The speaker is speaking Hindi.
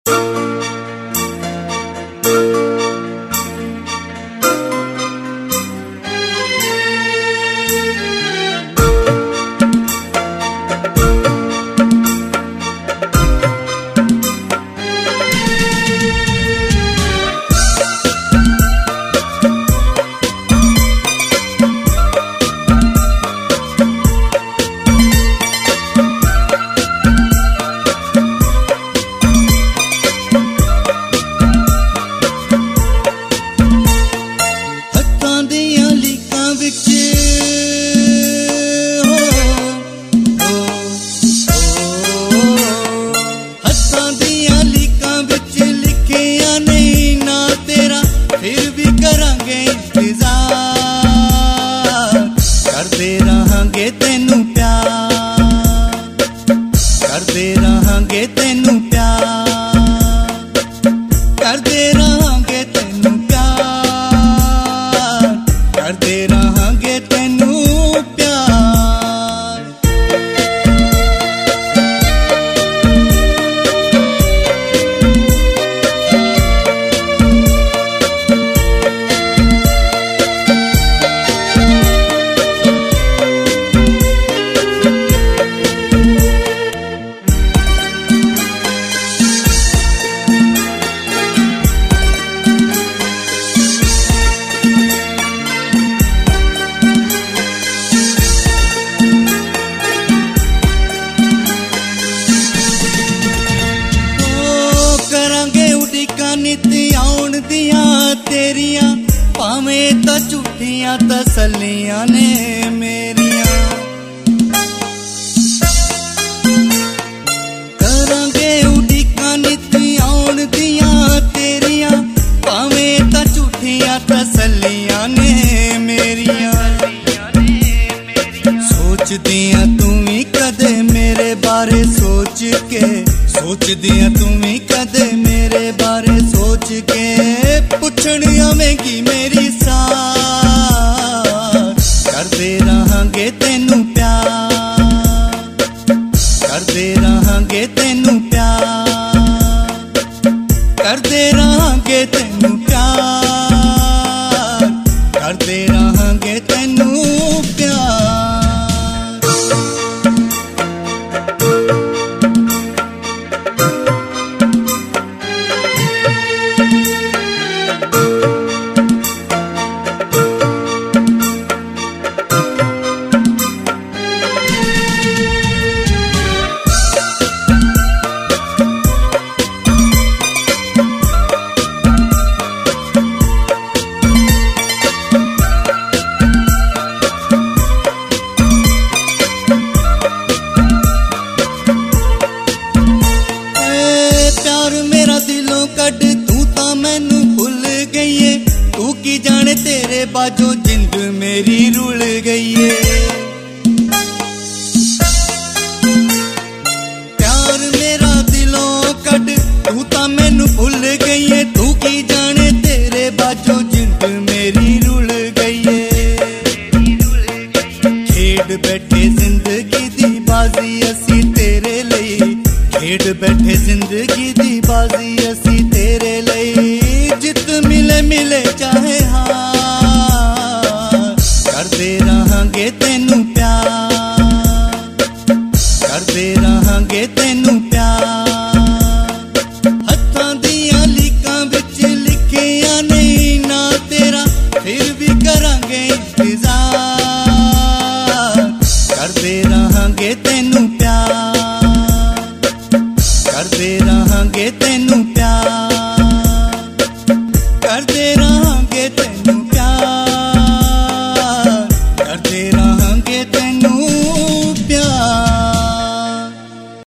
करते रहांगे तेनू प्यार, करते रहांगे तेनू प्यार, करते रहांगे तेनू प्यार, करते रहांगे तेनू प्यार। नित आउण दियां तेरियां भावें तां झूठियां तसल्लियां ने मेरियां। करांगे उड़ीकां नित आउण दियां तेरियां भावें तां झूठियां तसल्लियां ने मेरियां। सोचदियां तू भी कदे मेरे बारे सोच के, सोचदियां तू भी कदे मेरे बारे सोच के पुछण आवेंगी मेरी सार। करते रहांगे तेनू प्यार, करते रहांगे तेनू प्यार, करते रहांगे तेनू प्यार, करते रहांगे तेनू प्यार। दिलों कड तू तां मैनू भुल गई है, तू की जाने तेरे बाजो जिंद मेरी रुल गई है। प्यार मेरा दिलों कड तू तां मैनू भुल गई है, तू की जाने तेरे बाजो जिंद मेरी रुल गई है। खेड बैठे जिंदगी दी बाजी असी तेरे लई, खेड बैठे जिंदगी दी बाजी असी तेरे लई। जित मिले मिले चाहे हार, करते रहांगे तेनू प्यार, करते रहांगे तेनू प्यार। हत्थां दियां लीकां विच लिखिया नहीं ना तेरा, फिर भी करांगे इंतजार। करते रहांगे तेनू प्यार, करते रहांगे तेनू